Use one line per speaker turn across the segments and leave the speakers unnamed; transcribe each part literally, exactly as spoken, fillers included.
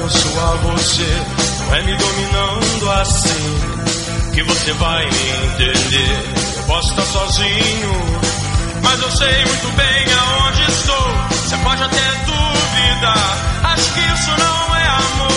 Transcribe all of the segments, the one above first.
conheço a você, não é me dominando assim que você vai me entender. Eu posso estar sozinho, mas eu sei muito bem aonde estou. Você pode até duvidar, acho que isso não é amor.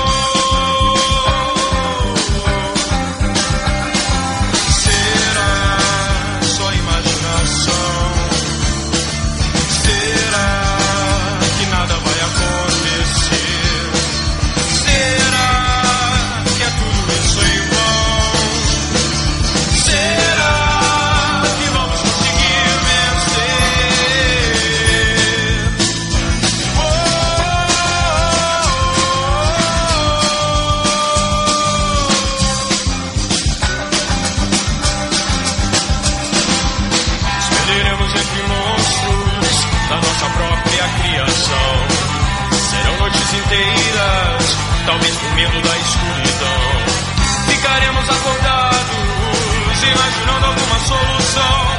Inteiras, talvez por medo da escuridão, ficaremos acordados, imaginando alguma solução.